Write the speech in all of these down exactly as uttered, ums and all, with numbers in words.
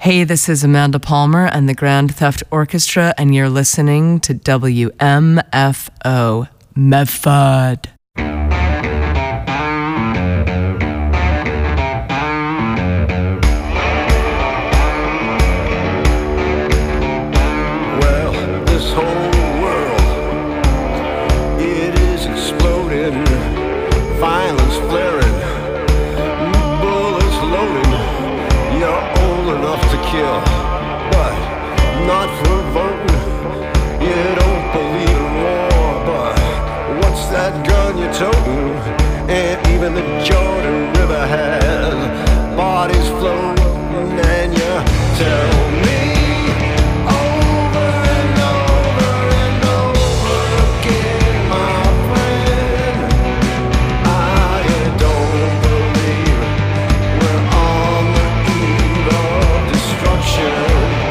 Hey, this is Amanda Palmer and the Grand Theft Orchestra, and you're listening to W M F O, Medford. And even the Jordan River has bodies floating, and you tell me over and over and over again, my friend, I don't believe we're on the eve of destruction.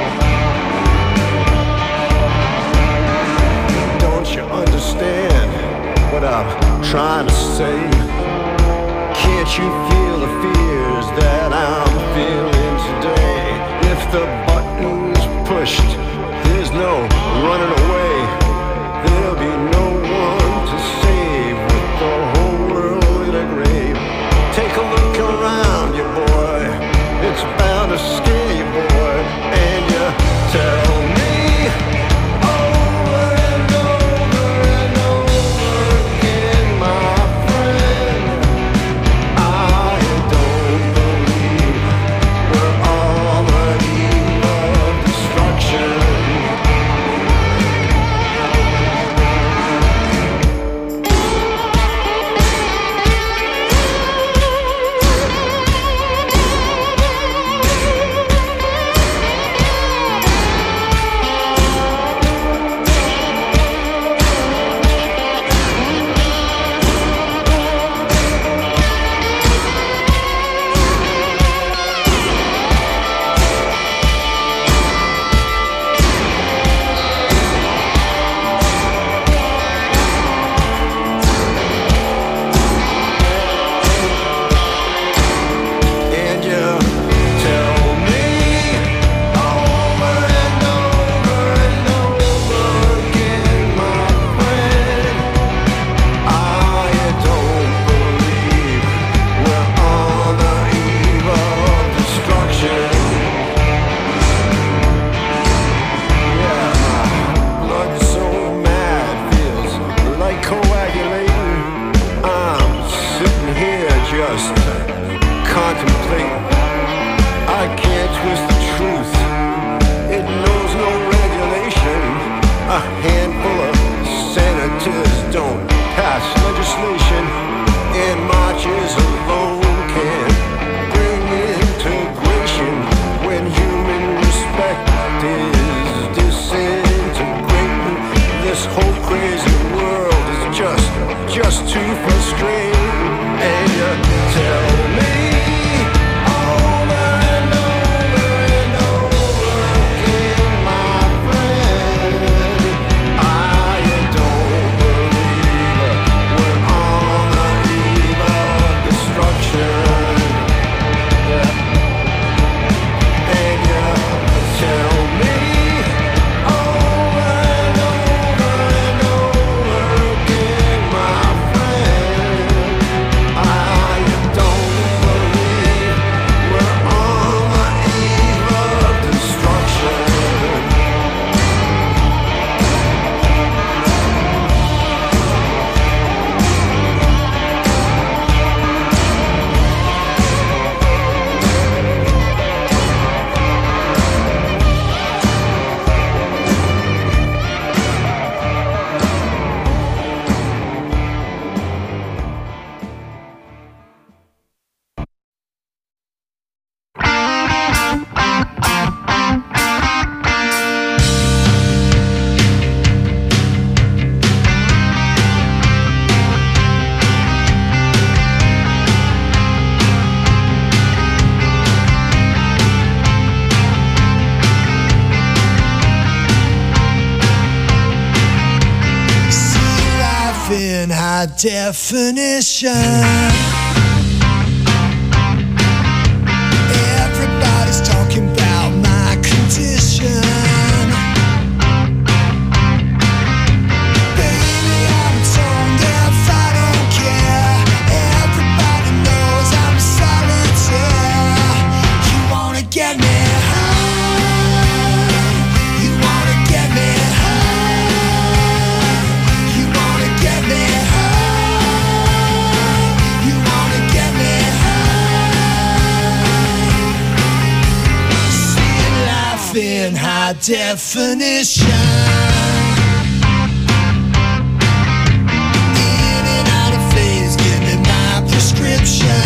Don't you understand what I'm trying to say? Can't you feel the fears that I'm feeling today? If the button's pushed, there's no running away. There'll be no one to save with the whole world in a grave. Take a look around you, boy. It's bound to scare you, boy. And you tell me definition. Everybody's talking about my definition. In and out of phase, give me my prescription.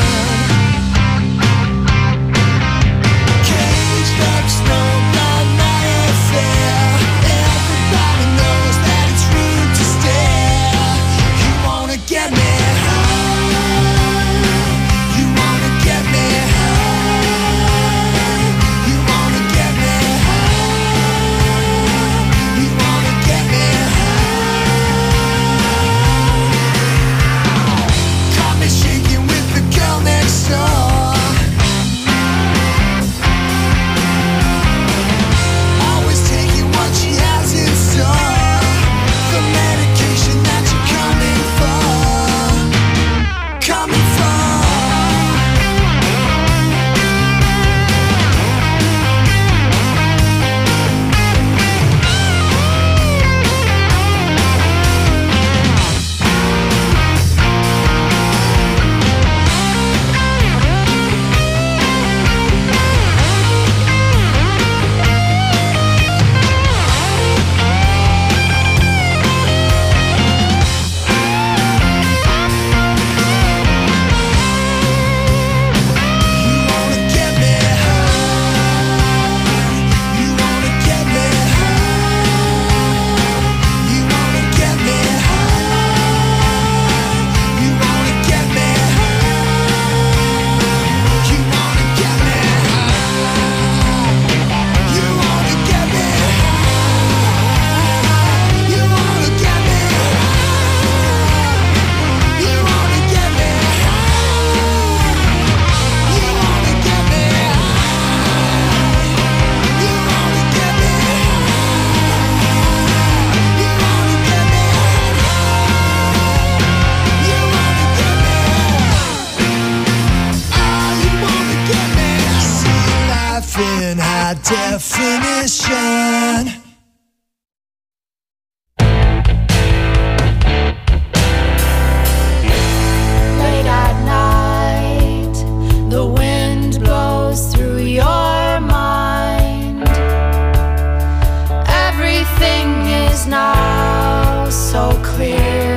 Caged up, stoned on my affair. Everybody knows that it's rude to stare. You wanna get me high. You wanna get me high. You wanna get me high. You wanna get me high. Caught me shaking with the girl next door. Always taking what she has in store. The medication that you're coming for. Coming for. You wanna get me high. You wanna get me high. You wanna get me high. You wanna get me high. You wanna get me high. You wanna get me high. You wanna get me high. You wanna get me high. You wanna get me high. You wanna get me high. You wanna get me high. You wanna get me high. Ah, you wanna get me high. See life in high definition. Late at night, the wind blows through your mind. Everything is now so clear.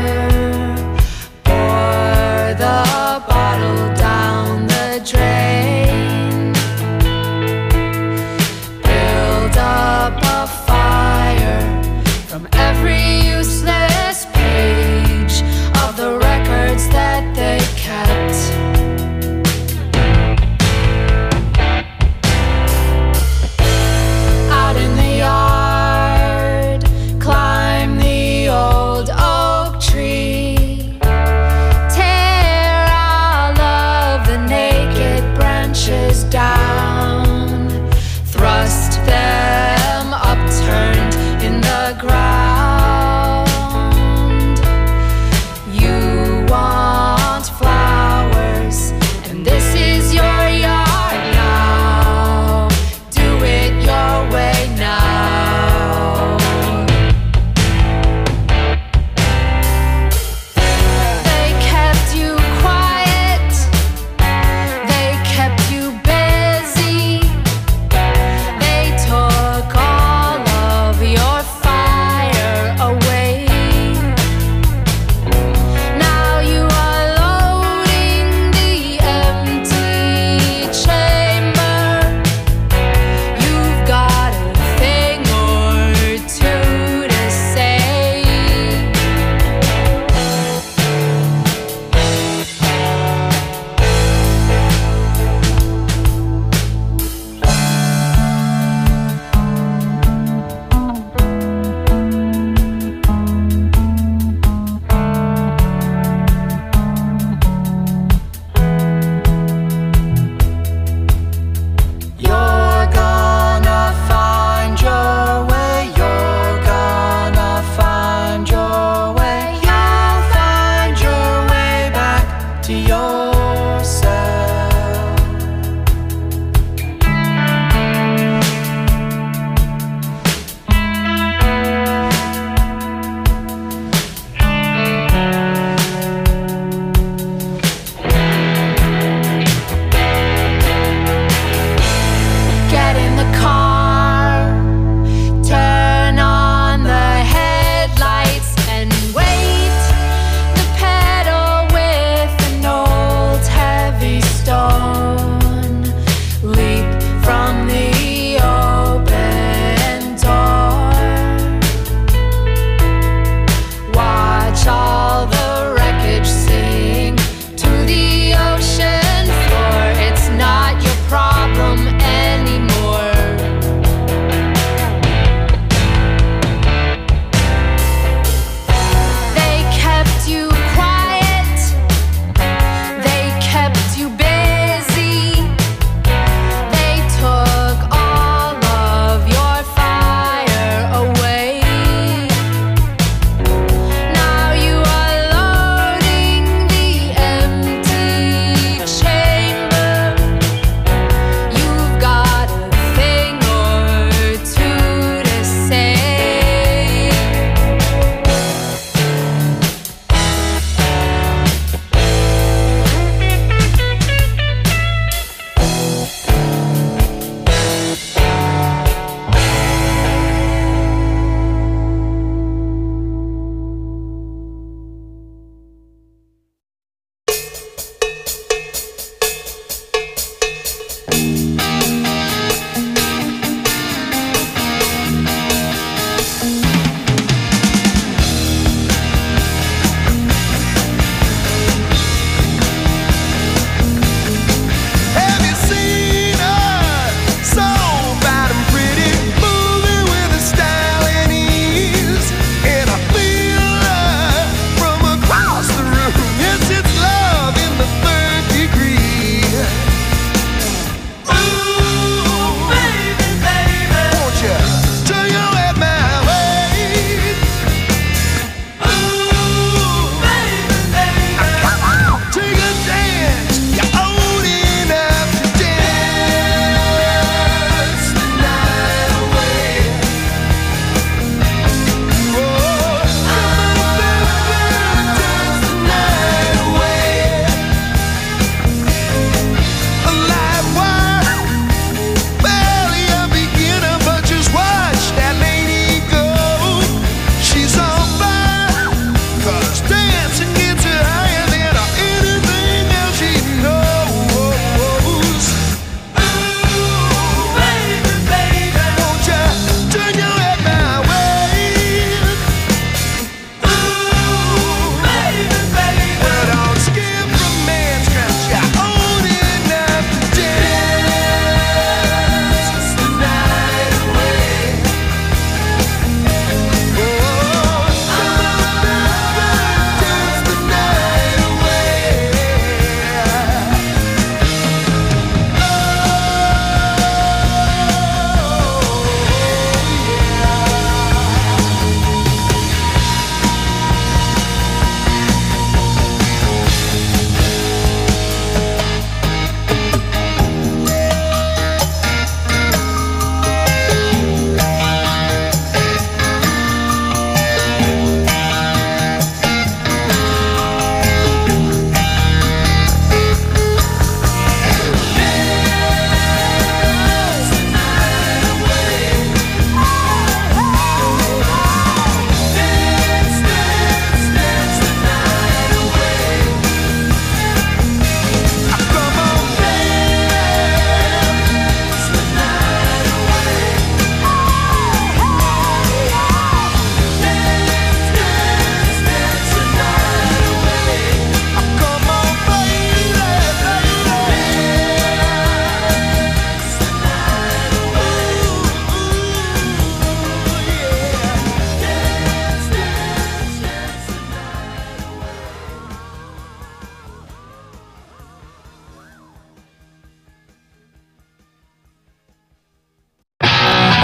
Pour the bottle down the drain. Build up a fire from every useless page of the records that they kept. Out in the yard, climb the old oak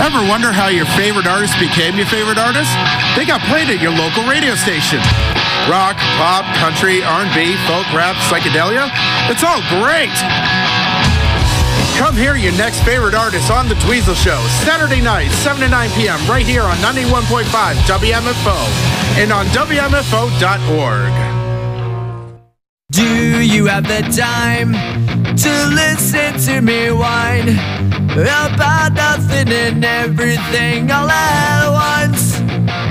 Ever wonder how your favorite artist became your favorite artist? They got played at your local radio station. Rock, pop, country, R and B, folk, rap, psychedelia. It's all great. Come hear your next favorite artist on The Dweezil Show, Saturday night, seven to nine p.m. right here on ninety-one point five W M F O and on W M F O dot org. Do you have the time to listen to me whine about nothing and everything all at once?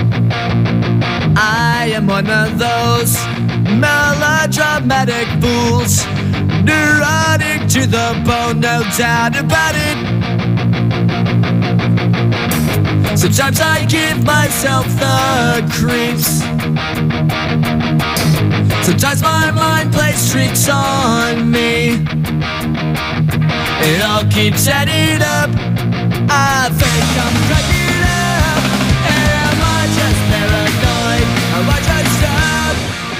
I am one of those melodramatic fools, neurotic to the bone, no doubt about it. Sometimes I give myself the creeps. Sometimes my mind plays tricks on me. It all keeps adding up. I think I'm cracking up. Am I just paranoid? Am I just up?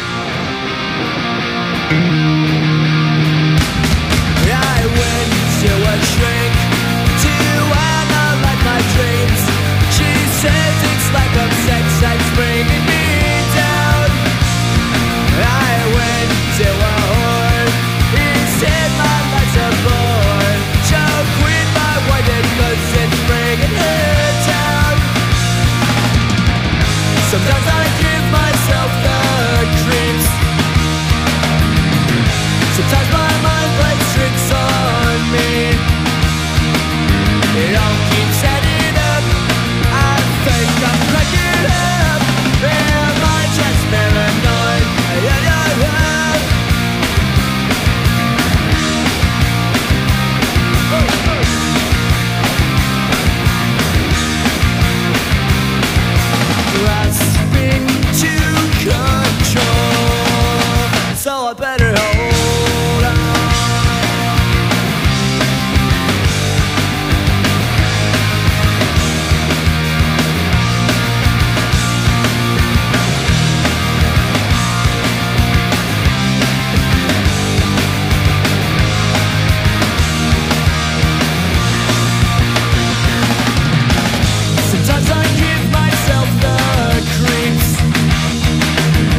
I went to a shrink to analyze my dreams. She says it's like a sex that's bringing me down. I went to a whore. He said my life's a bore. Choke with my wife because it's bringing her down. Sometimes I give myself the creeps. Sometimes my mind plays tricks on me. It all keeps adding up. I think I'm cracking up. Am I just paranoid? Yeah, yeah, yeah. Grasping to control, so I better hold on. Sometimes I give myself the creeps.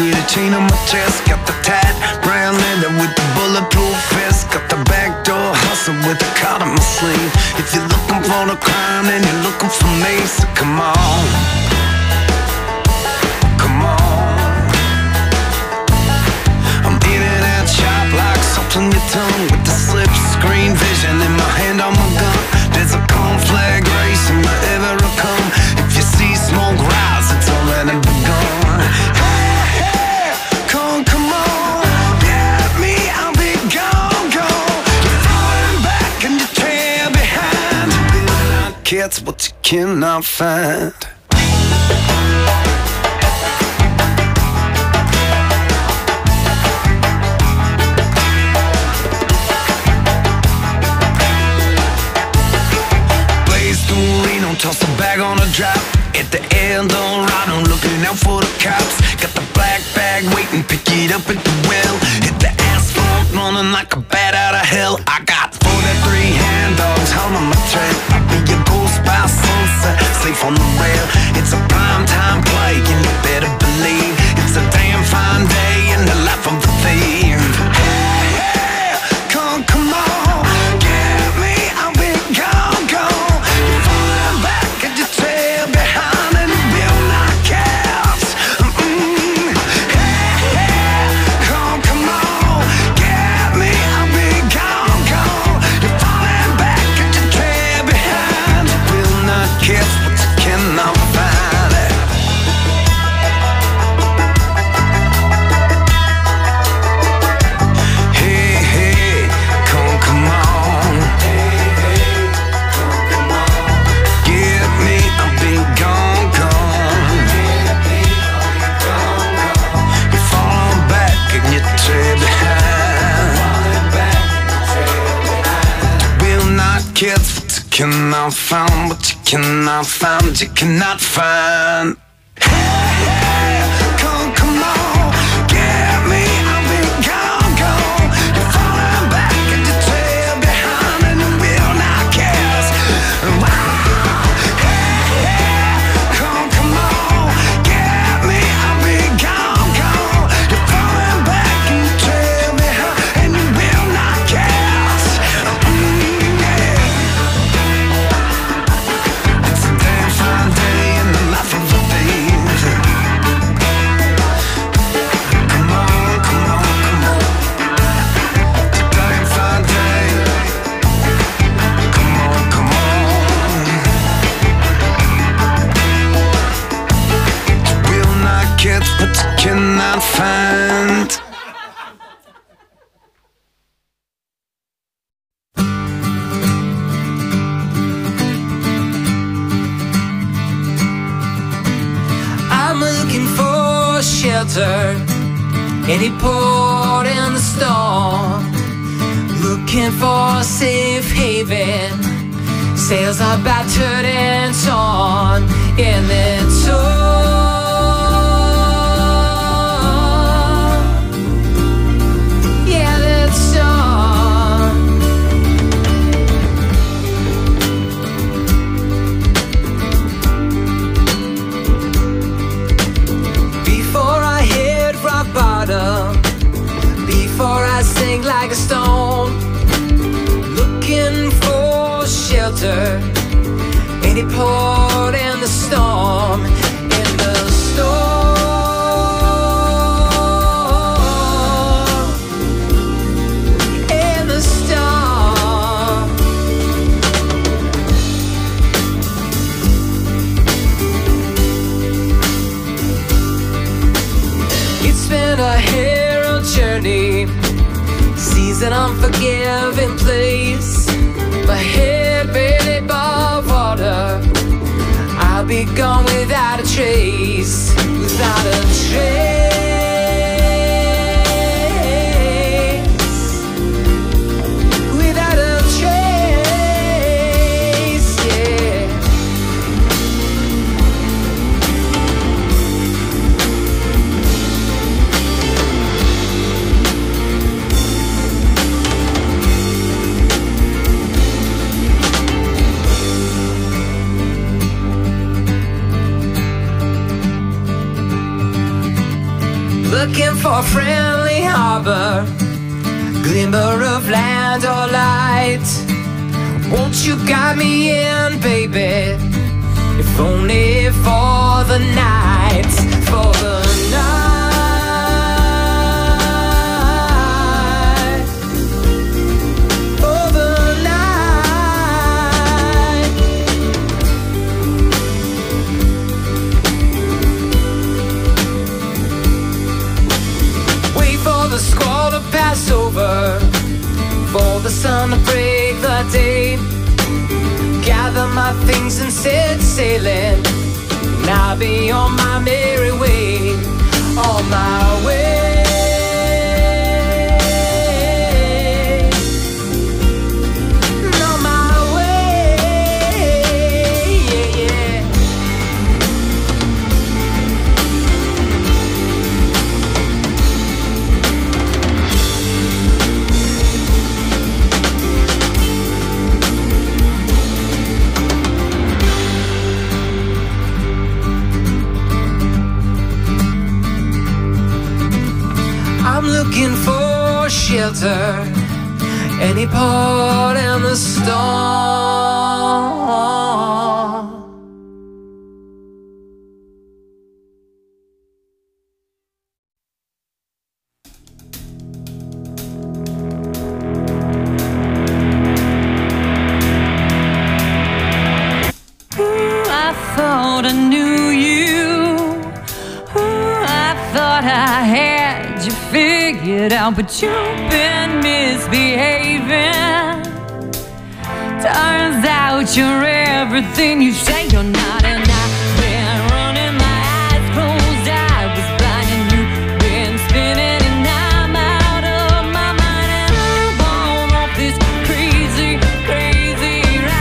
need a chain on my chest. Got the tat, brown leather with the bulletproof vest. Got the backdoor hustle with a card on my sleeve. If you're looking for the crime, then you're looking for me. So come on, come on. I'm in and out sharp like salt on your tongue, with the slip screen vision in my hand on my gun. There's a conflag race in my ever come. If you see smoke rise, it's already begun. Hey, hey, come, come on, get me, I'll be gone, gone. You're falling back and you trail behind. You will not get what you cannot find. Toss a bag on a drop at the Eldorado, looking out for the cops. Got the black bag waiting, pick it up at the well. Hit the asphalt, running like a bat out of hell. I got forty-three hand dogs holding my trail. I'll be your ghost by sunset, safe on the rail. It's a prime time play, and you better believe it's a damn fine day in the life of the thief. Hey, hey, come, come on, get me, I'll be gone, gone. Cannot find what you cannot find, you cannot find. Hey, hey, come, come on, get me, I'll be gone, gone. You're falling back and you trail behind and you will not catch. Wow. Hey, hey, come, come on, get me, I'll be gone, gone. You're falling back and you trail behind and you will not catch. Mm, yeah. But you cannot find. I'm looking for shelter, any port in the storm. Looking for a safe haven, sails are battered and torn in the torn. Before I sink like a stone, looking for shelter, any port in the storm, in the storm, in the storm. It's been a hero journey, seas an unforgiving place. My head barely above water, I'll be gone without a trace, without a trace, without a trace, yeah. looking for a friendly harbor, glimmer of land or light. Won't you guide me in, baby? If only for the night, for the night, for the night. Wait for the squall to pass over, for the sun to break the day. Gather my things and set sailing, and I'll be on my merry way, on my way, on my way, yeah, yeah. I'm looking for shelter, any port in the storm. Ooh, I thought I knew you. Ooh, I thought I had you figured out, but you've been misbehaving. Turns out you're everything you say you're not, and I've been running my eyes closed. I was blind and you've been spinning, and I'm out of my mind, and I'm on off this crazy, crazy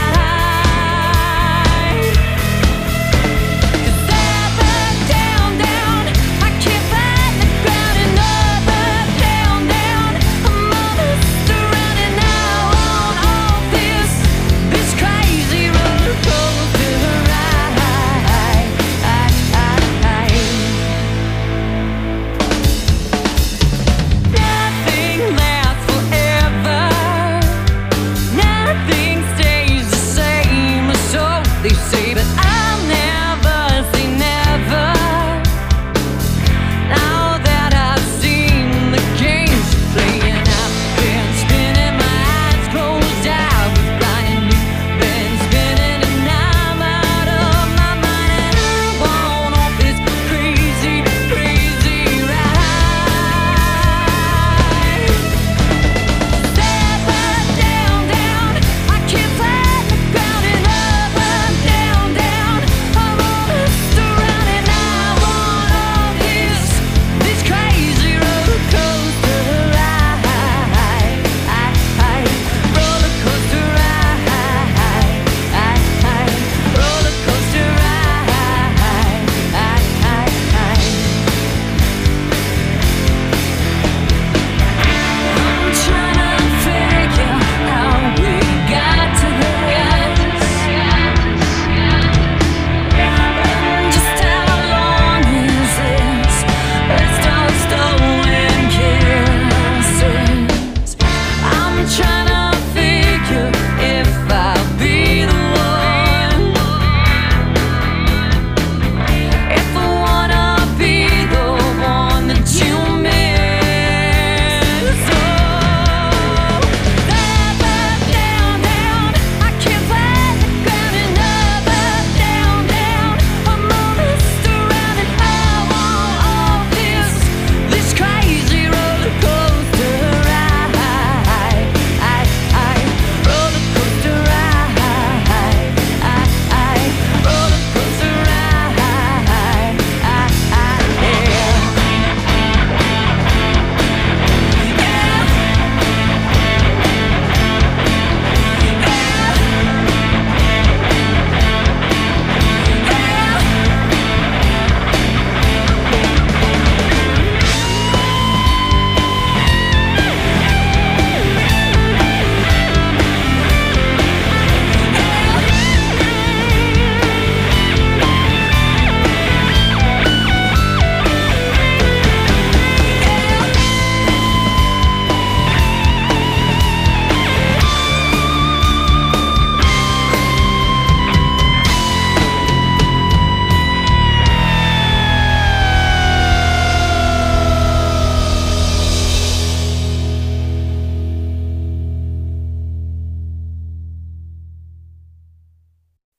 ride. 'Cause up, up, down, down, I can't find the ground, and up, up, down, down, I'm all surrounded now on off this, this crazy roller coaster ride.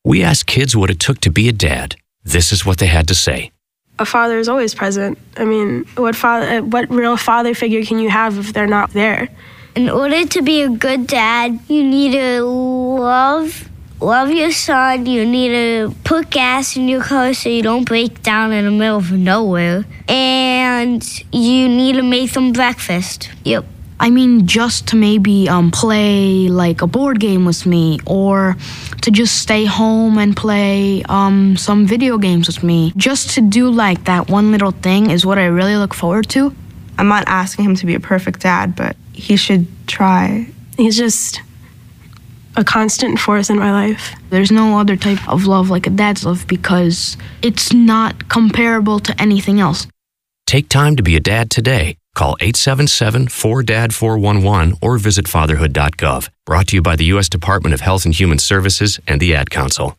We asked kids what it took to be a dad. This is what they had to say. A father is always present. I mean, what father, what real father figure can you have if they're not there? In order to be a good dad, you need to love love your son. You need to put gas in your car so you don't break down in the middle of nowhere. And you need to make them breakfast. Yep. I mean, just to maybe um, play like a board game with me, or to just stay home and play um, some video games with me. Just to do like that one little thing is what I really look forward to. I'm not asking him to be a perfect dad, but he should try. He's just a constant force in my life. There's no other type of love like a dad's love because it's not comparable to anything else. Take time to be a dad today. Call eight seven seven, four D A D, four one one or visit fatherhood dot gov. Brought to you by the U S Department of Health and Human Services and the Ad Council.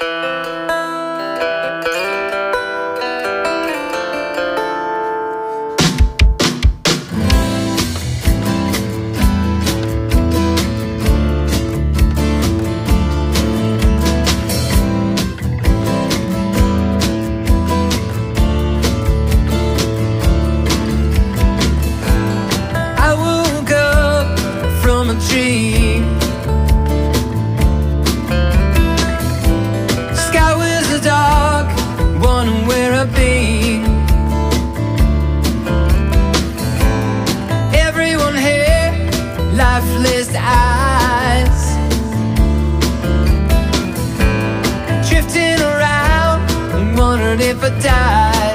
If I die,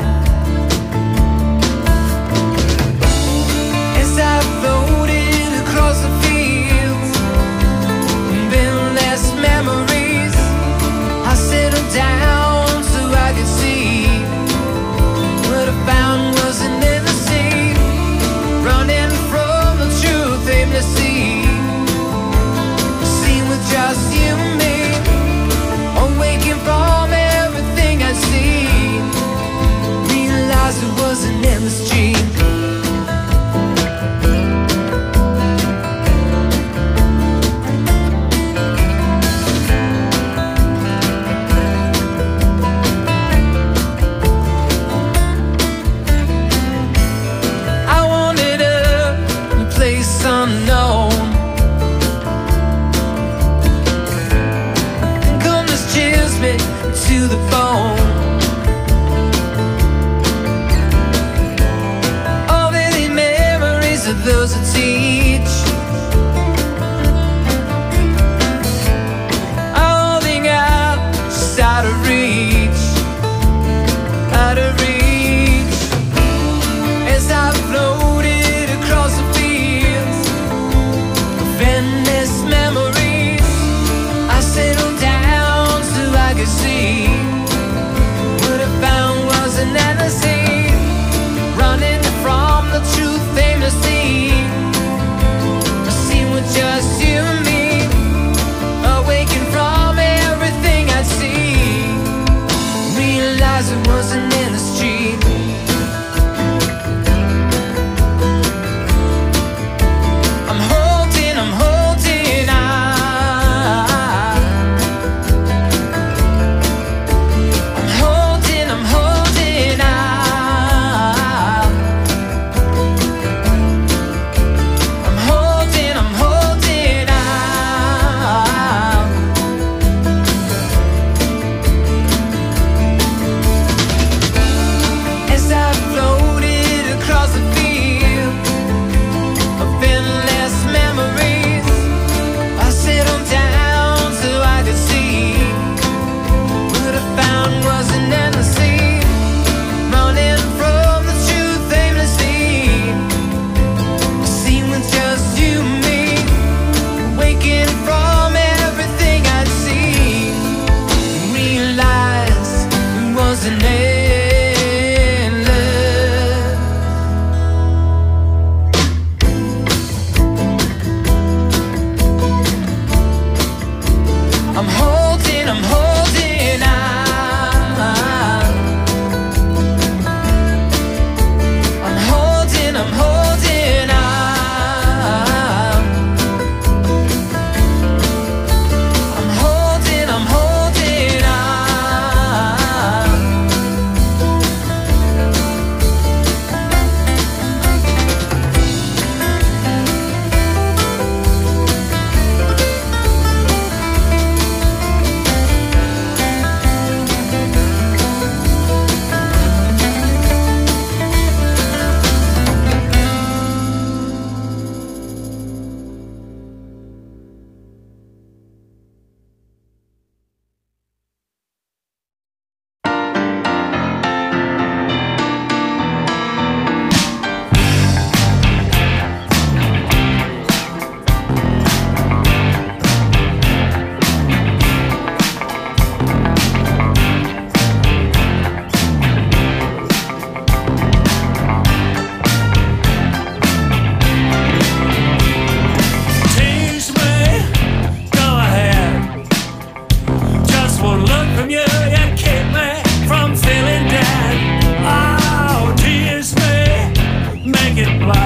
as I floated across the fields, endless memories, I settled down so I could see what I found wasn't in the sea, running from the truth aimlessly, seen with just you and me, awaking from everything I see.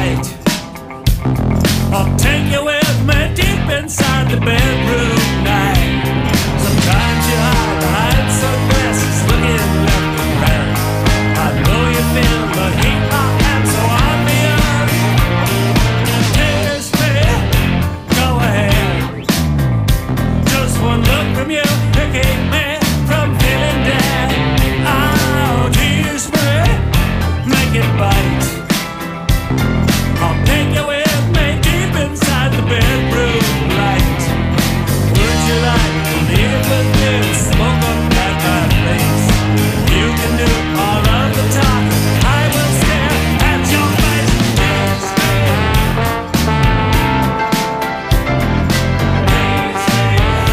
bite. I'll take you with me deep inside the bedroom night. Sometimes you hide behind sunglasses, looking left and right. I know you feel the heat I am so obvious. Tears me, go ahead. Just one look from you to keep me from feeling dead. Oh, tease me, make it bite. I'll take you with me deep inside the bedroom light. Would you like to live with me and smoke up at my place? You can do all of the talking, I will stare at your face. Tease me, tease me,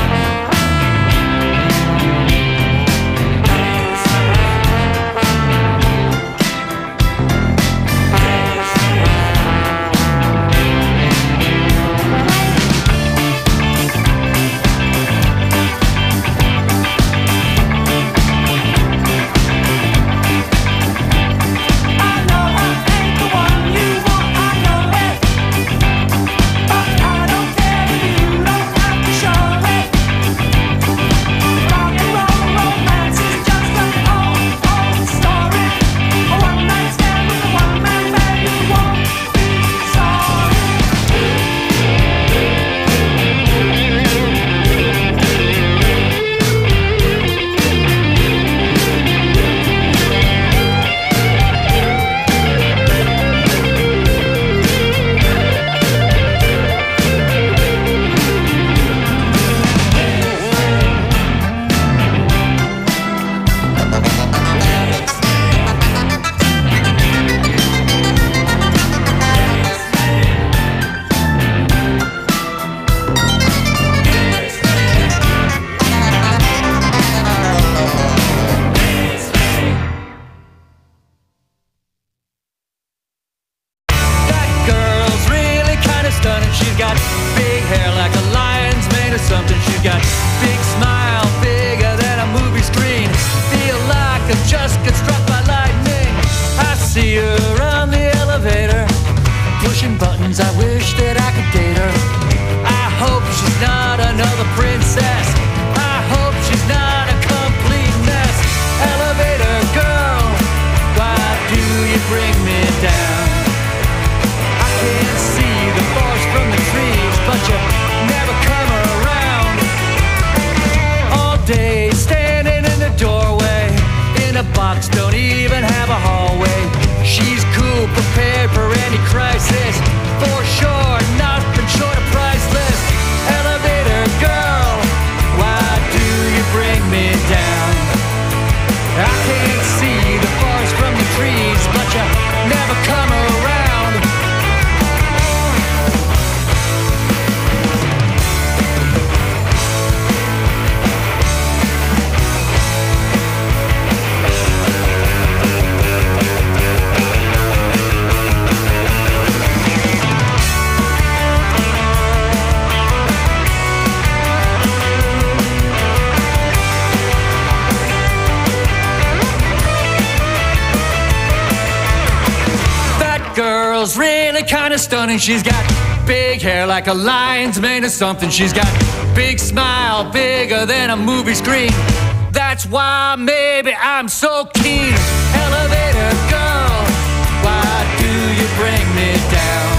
Stunning, she's got big hair like a lion's mane or something. She's got big smile, bigger than a movie screen. That's why maybe I'm so keen. Elevator girl, why do you bring me down?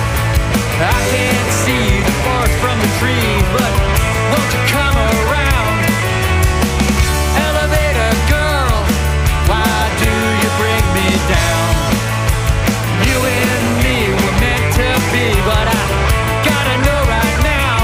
I can't see the forest from the trees, but won't you come around? Elevator girl, why do you bring me down? You and me were meant to be, but I gotta know right now.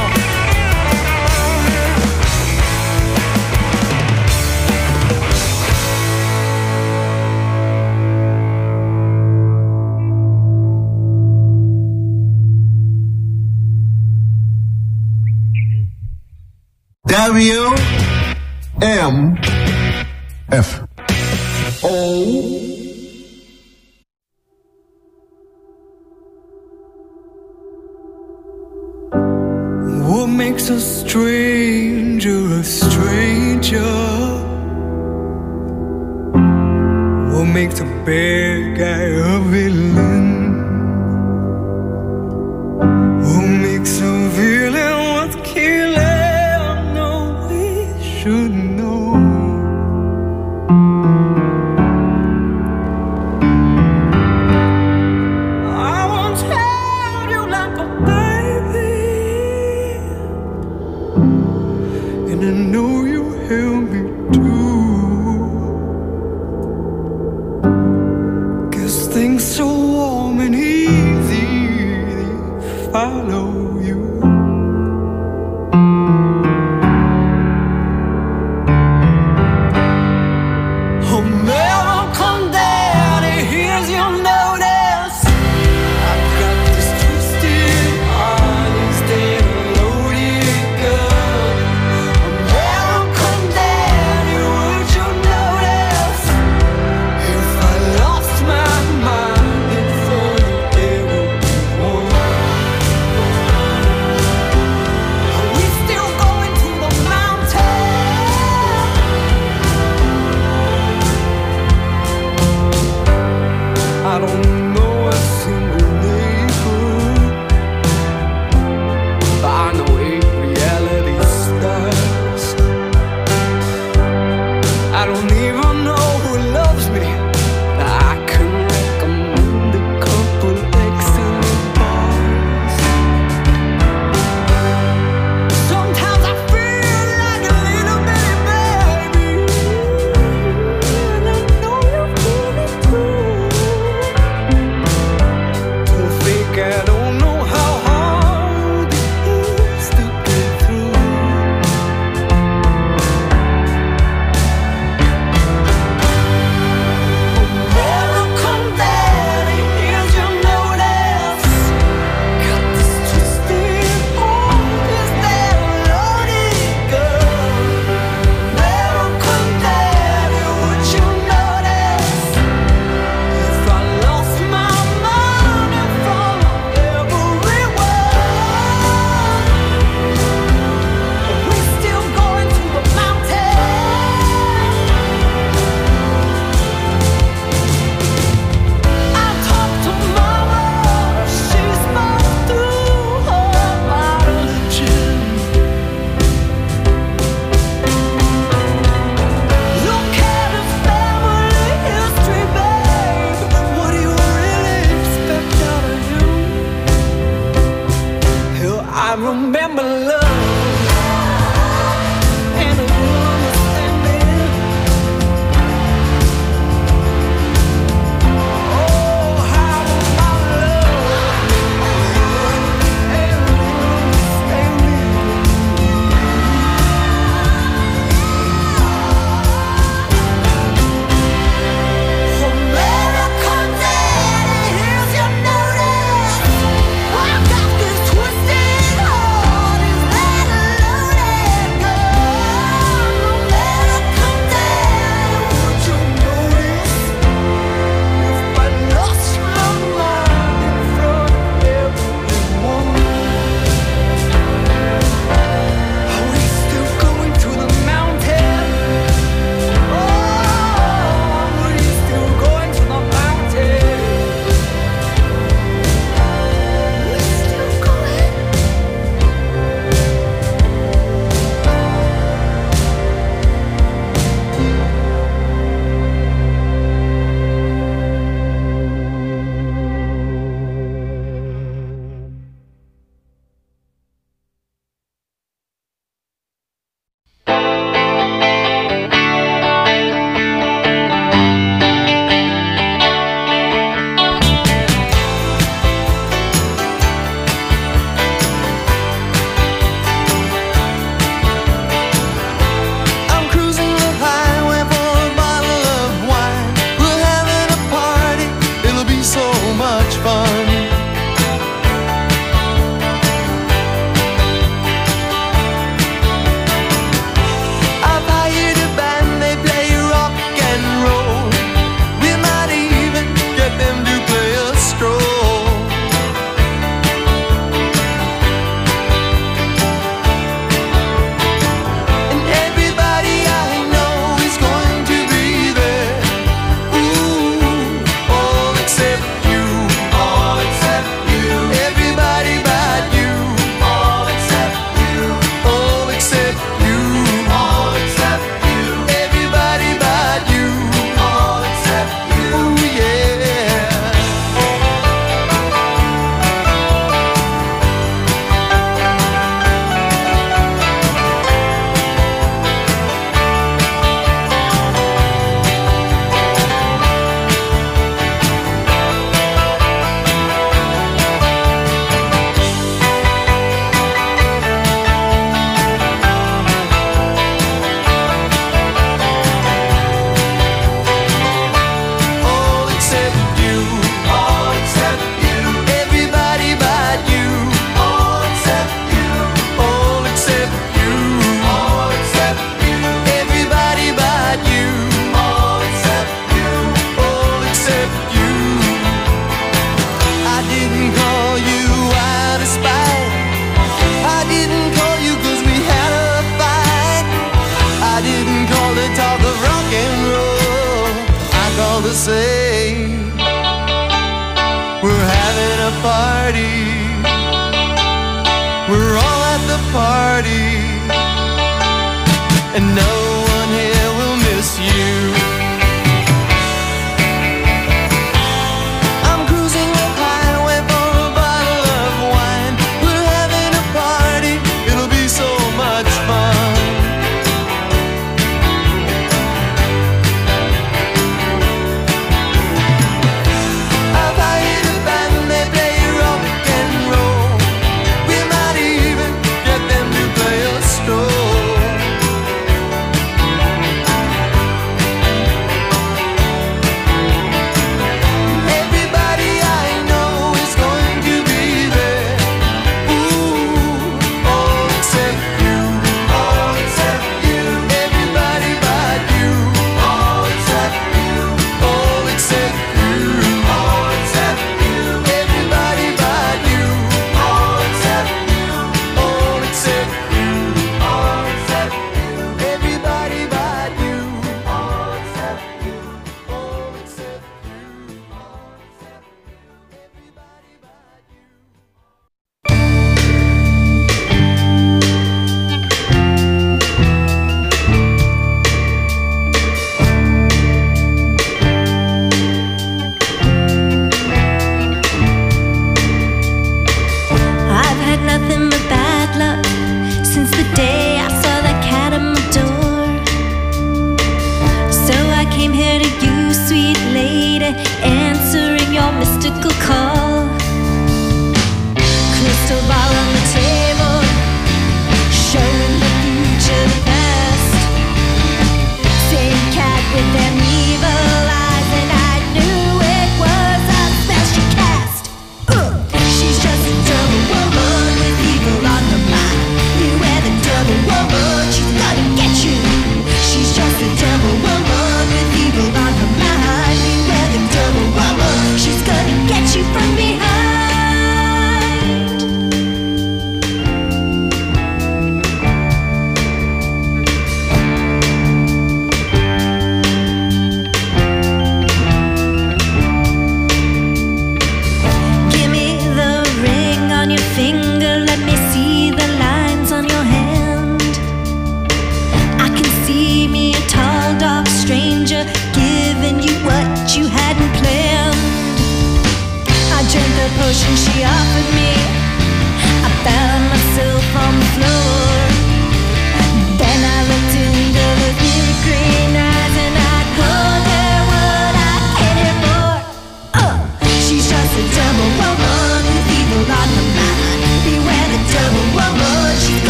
W M F O What makes a stranger a stranger? What makes a bad guy a villain? follow you. Oh, American Daddy, here's your notice. I've got this twisted heart instead of loaded gun. American Daddy, would you notice if I lost my mind in front of everyone? Are we still going to the mountain? I don't know a single neighbor, but I know if reality starts. I don't even know who loves me, but I can recommend a couple excellent bars. Sometimes I feel like a little bitty baby, and I know you feel it too. Don't think I don't know how hard it is to get through. American Daddy, here's your notice. Got this twisted heart, is that a loaded gun? American Daddy, would you notice if I lost my mind in front of everyone? Are we still going to the mountain? I talked to Mama, she spoke through her bottle of gin. Look at his family history, babe. What do you really expect out of him? Hell, I remember love and a understanding. Oh, how my love and understanding. American Daddy, here's your notice. I got this twisted heart, is that a party. We're all at the party, and no one here will miss you. I'm cruising the highway for a bottle of wine. We're having a party, it'll be so much fun. I've hired a band, they play rock and roll. We might even get them to play a stroll.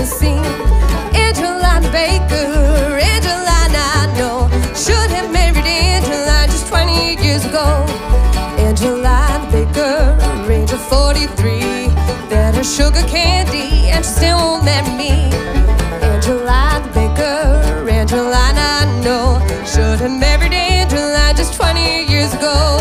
the scene. Angeline Baker, Angeline I know, should have married Angeline just twenty years ago. Angeline Baker, age of forty-three, that her sugar candy and she still won't marry me. Angeline Baker, Angeline I know, should have married Angeline just twenty years ago.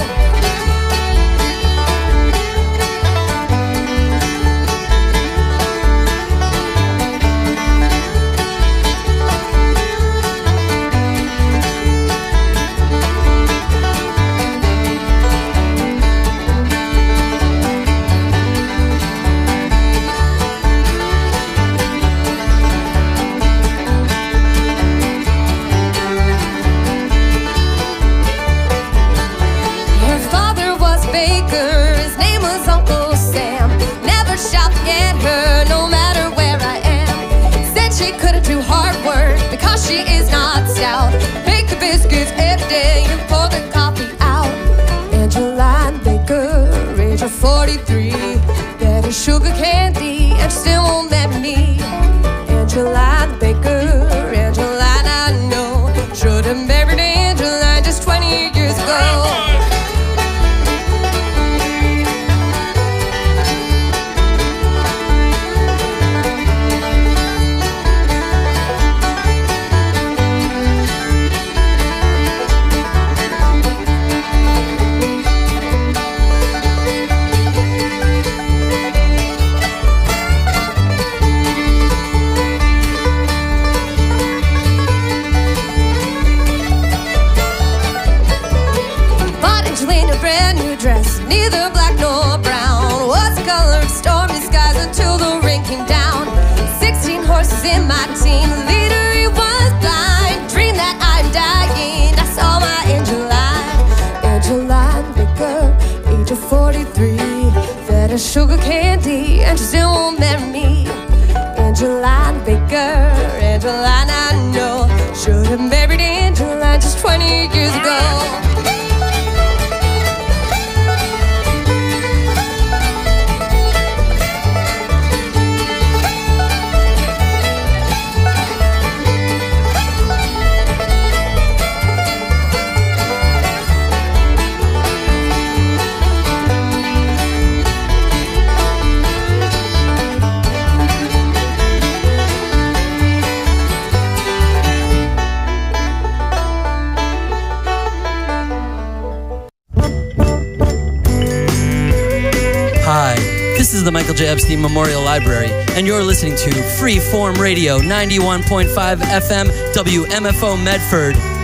Because she is not stout. Bake the biscuits every day and pour the coffee out. Angeline Baker, age of forty-three, that is sugar candy and she still won't marry me. Angeline Baker, Angeline I know, should have married Angeline just twenty years ago. Dress, neither black nor brown, was the color of stormy skies until the rain came down. Sixteen horses in my team, the leader he was blind. Dreamed that I'm dying, I saw my Angeline. Angeline Baker, age of forty-three, fed her sugar candy and she still won't marry me. Angeline Baker, Angeline I know, should have married Angeline just twenty years ago. This is the Michael J. Epstein Memorial Library, and you're listening to Freeform Radio, ninety-one point five F M, W M F O Medford.